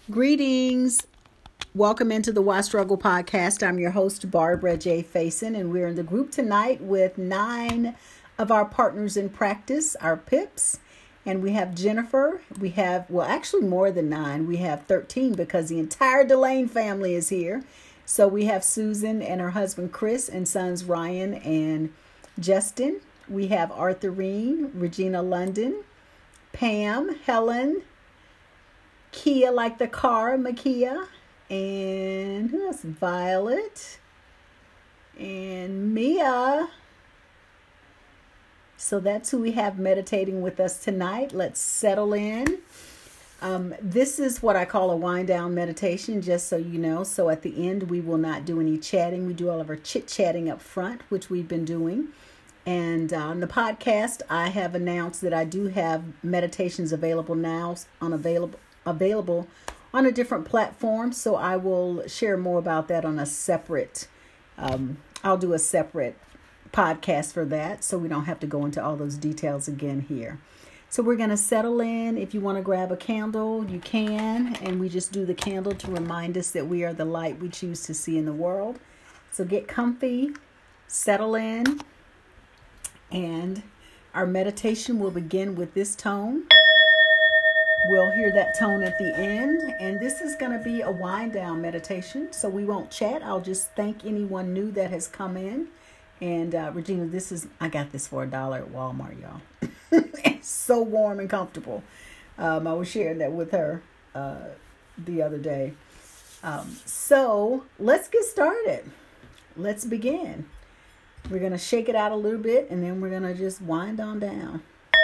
Greetings. Welcome into the Why Struggle podcast. I'm your host, Barbara J. Faison, and we're in the group tonight with 9 of our partners in practice, our PIPs. And we have Jennifer. We have, actually more than 9. We have 13 because the entire Delane family is here. So we have Susan and her husband, Chris, and sons, Ryan and Justin. We have Arthurine, Regina London, Pam, Helen, Kia like the car, Makia, and who else? Violet, and Mia. So that's who we have meditating with us tonight. Let's settle in. This is what I call a wind down meditation, just so you know. So at the end, we will not do any chatting. We do all of our chit-chatting up front, which we've been doing. And on the podcast, I have announced that I do have meditations available now available on a different platform. So I will share more about that on a separate, I'll do a separate podcast for that. So we don't have to go into all those details again here. So we're going to settle in. If you want to grab a candle, you can. And we just do the candle to remind us that we are the light we choose to see in the world. So get comfy, settle in. And our meditation will begin with this tone. We'll hear that tone at the end, and this is going to be a wind down meditation, so we won't chat. I'll just thank anyone new that has come in. And Regina, I got this for $1 at Walmart, y'all. It's so warm and comfortable. I was sharing that with her the other day. So let's get started. Let's begin. We're going to shake it out a little bit, and then we're going to just wind on down.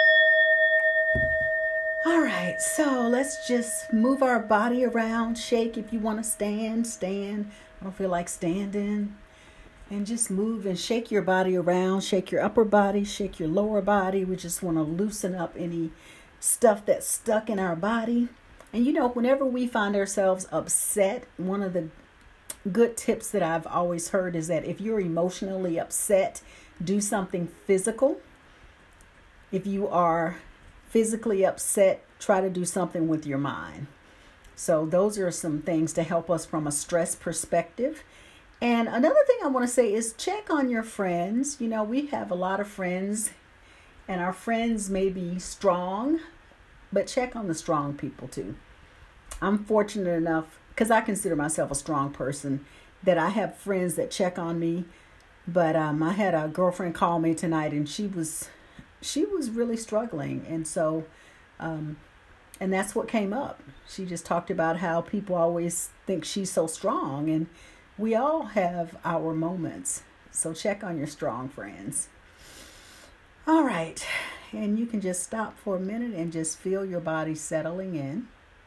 All right, so let's just move our body around, shake. If you want to stand. I don't feel like standing. And just move and shake your body around, shake your upper body, shake your lower body. We just want to loosen up any stuff that's stuck in our body. And whenever we find ourselves upset, one of the good tips that I've always heard is that if you're emotionally upset, do something physical. If you are physically upset, try to do something with your mind. So those are some things to help us from a stress perspective. And another thing I want to say is check on your friends. We have a lot of friends, and our friends may be strong, but check on the strong people too. I'm fortunate enough, because I consider myself a strong person, that I have friends that check on me. But I had a girlfriend call me tonight, and she was really struggling. And so, and that's what came up. She just talked about how people always think she's so strong, and we all have our moments. So check on your strong friends. All right. And you can just stop for a minute and just feel your body settling in.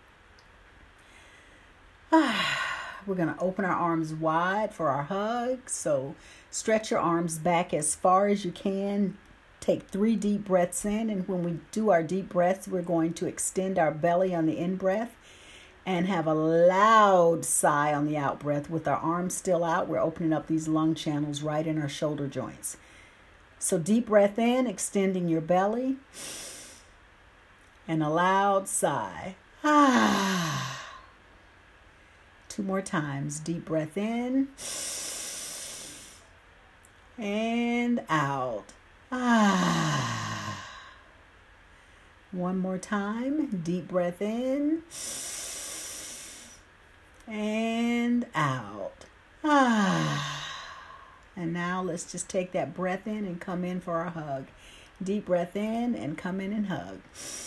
We're going to open our arms wide for our hug. So stretch your arms back as far as you can. Take 3 deep breaths in, and when we do our deep breaths, we're going to extend our belly on the in-breath and have a loud sigh on the out-breath. With our arms still out, we're opening up these lung channels right in our shoulder joints. So deep breath in, extending your belly, and a loud sigh. 2 more times. Deep breath in and out. 1 more time. Deep breath in and out. And now let's just take that breath in and come in for our hug. Deep breath in and come in and hug.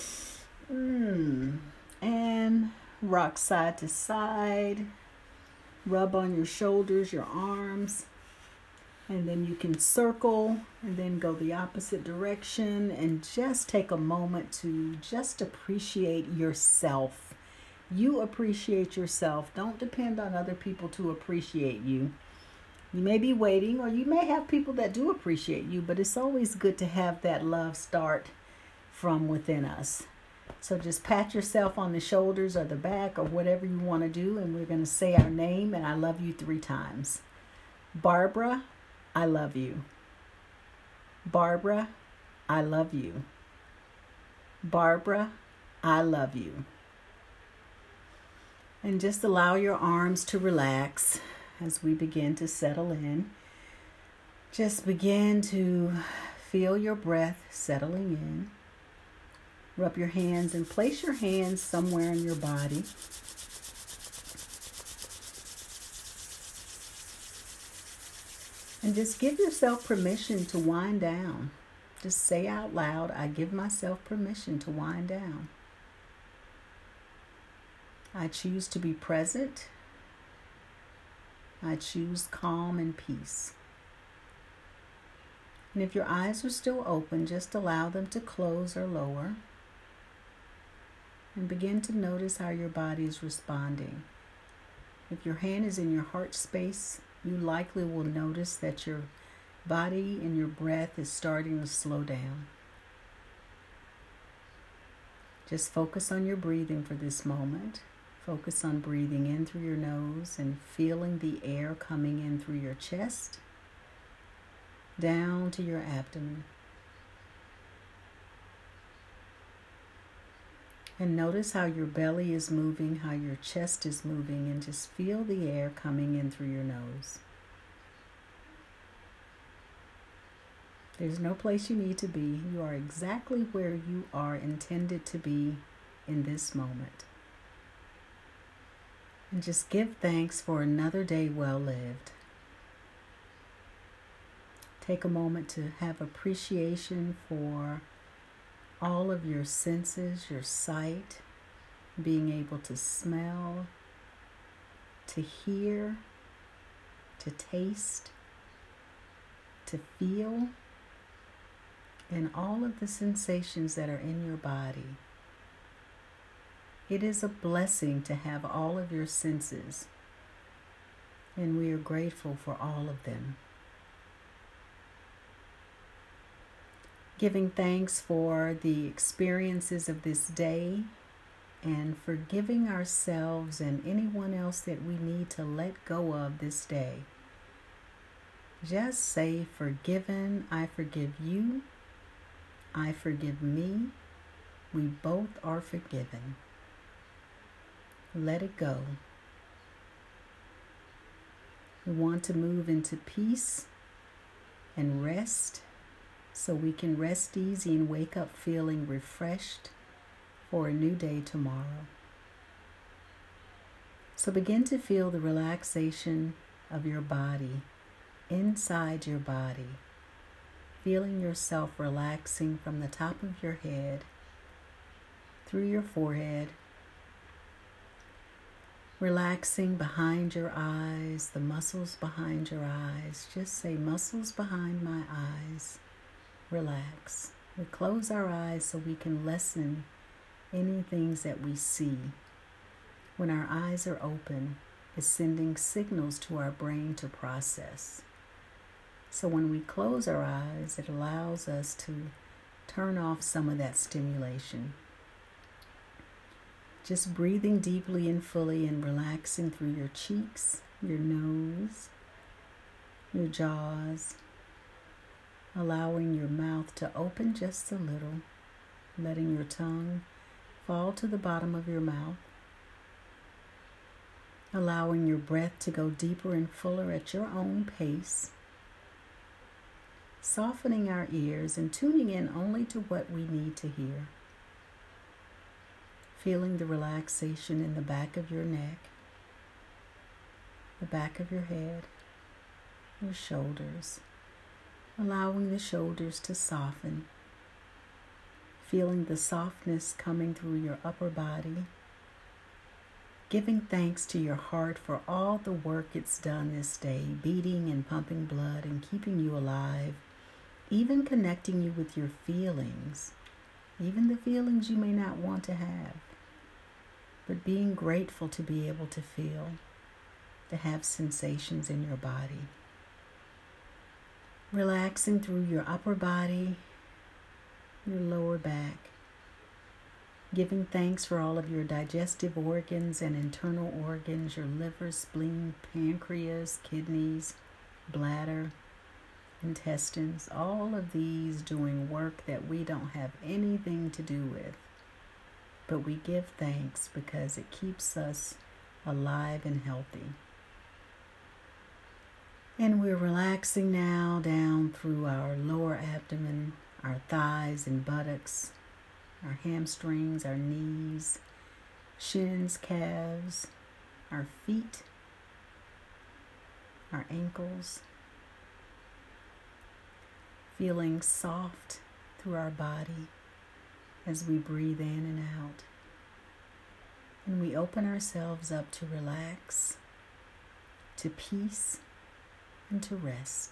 And rock side to side. Rub on your shoulders, your arms. And then you can circle and then go the opposite direction, and just take a moment to just appreciate yourself. You appreciate yourself. Don't depend on other people to appreciate you. You may be waiting, or you may have people that do appreciate you, but it's always good to have that love start from within us. So just pat yourself on the shoulders or the back or whatever you want to do, and we're going to say our name and I love you 3 times. Barbara, I love you. Barbara, I love you. Barbara, I love you. And just allow your arms to relax as we begin to settle in. Just begin to feel your breath settling in. Rub your hands and place your hands somewhere in your body. And just give yourself permission to wind down. Just say out loud, I give myself permission to wind down. I choose to be present. I choose calm and peace. And if your eyes are still open, just allow them to close or lower. And begin to notice how your body is responding. If your hand is in your heart space, you likely will notice that your body and your breath is starting to slow down. Just focus on your breathing for this moment. Focus on breathing in through your nose and feeling the air coming in through your chest, down to your abdomen. And notice how your belly is moving, how your chest is moving, and just feel the air coming in through your nose. There's no place you need to be. You are exactly where you are intended to be in this moment. And just give thanks for another day well lived. Take a moment to have appreciation for all of your senses, your sight, being able to smell, to hear, to taste, to feel, and all of the sensations that are in your body. It is a blessing to have all of your senses, and we are grateful for all of them. Giving thanks for the experiences of this day and forgiving ourselves and anyone else that we need to let go of this day. Just say, forgiven, I forgive you, I forgive me, we both are forgiven. Let it go. We want to move into peace and rest so we can rest easy and wake up feeling refreshed for a new day tomorrow. So begin to feel the relaxation of your body, inside your body, feeling yourself relaxing from the top of your head, through your forehead, relaxing behind your eyes, the muscles behind your eyes. Just say, muscles behind my eyes, relax. We close our eyes so we can lessen any things that we see. When our eyes are open, it's sending signals to our brain to process. So when we close our eyes, it allows us to turn off some of that stimulation. Just breathing deeply and fully and relaxing through your cheeks, your nose, your jaws, allowing your mouth to open just a little, letting your tongue fall to the bottom of your mouth, allowing your breath to go deeper and fuller at your own pace, softening our ears and tuning in only to what we need to hear. Feeling the relaxation in the back of your neck, the back of your head, your shoulders, allowing the shoulders to soften. Feeling the softness coming through your upper body. Giving thanks to your heart for all the work it's done this day, beating and pumping blood and keeping you alive, even connecting you with your feelings, even the feelings you may not want to have. But being grateful to be able to feel, to have sensations in your body. Relaxing through your upper body, your lower back. Giving thanks for all of your digestive organs and internal organs, your liver, spleen, pancreas, kidneys, bladder, intestines. All of these doing work that we don't have anything to do with. But we give thanks because it keeps us alive and healthy. And we're relaxing now down through our lower abdomen, our thighs and buttocks, our hamstrings, our knees, shins, calves, our feet, our ankles, feeling soft through our body as we breathe in and out. And we open ourselves up to relax, to peace, and to rest.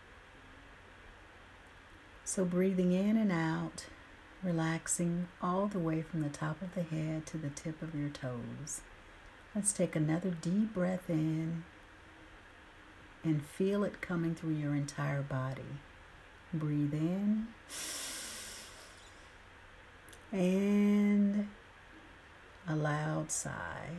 So breathing in and out, relaxing all the way from the top of the head to the tip of your toes. Let's take another deep breath in and feel it coming through your entire body. Breathe in and a loud sigh.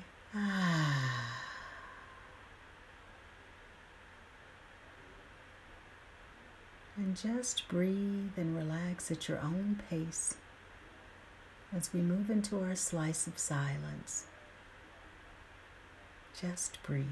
And just breathe and relax at your own pace as we move into our slice of silence. Just breathe.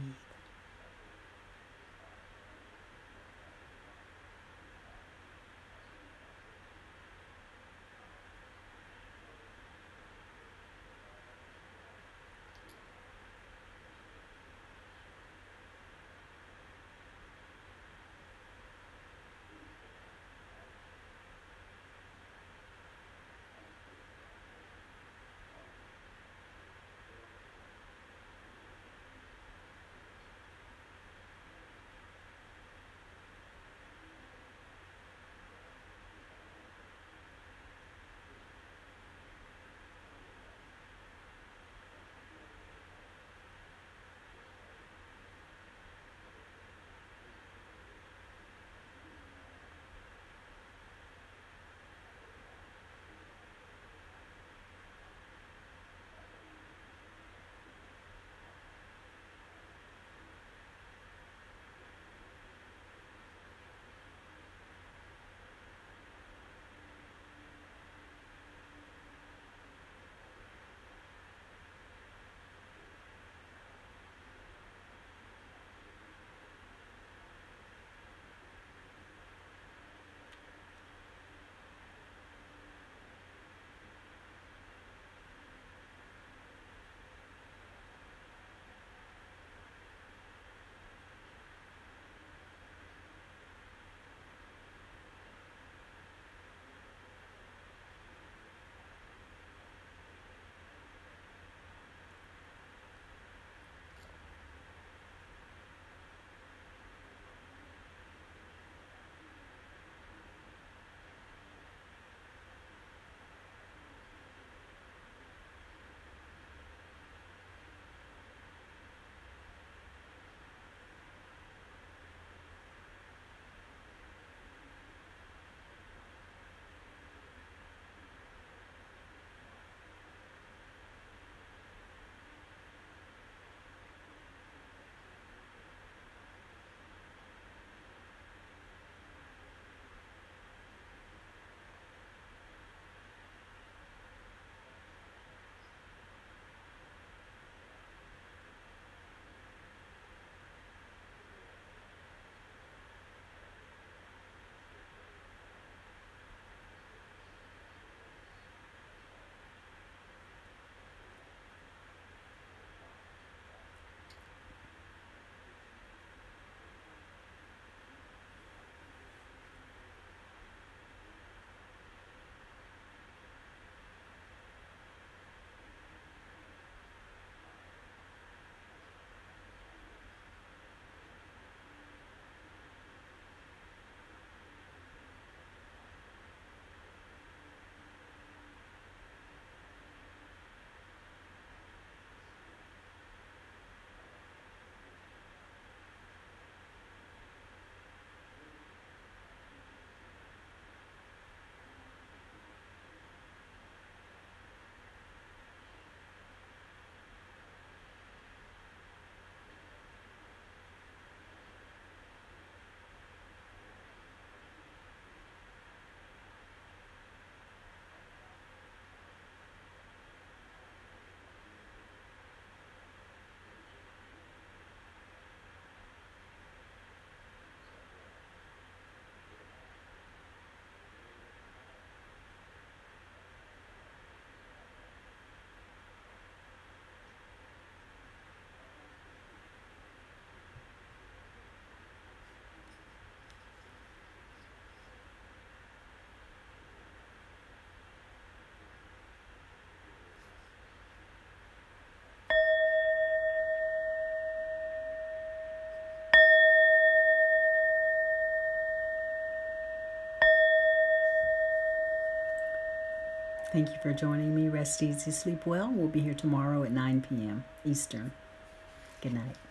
Thank you for joining me. Rest easy, sleep well. We'll be here tomorrow at 9 p.m. Eastern. Good night.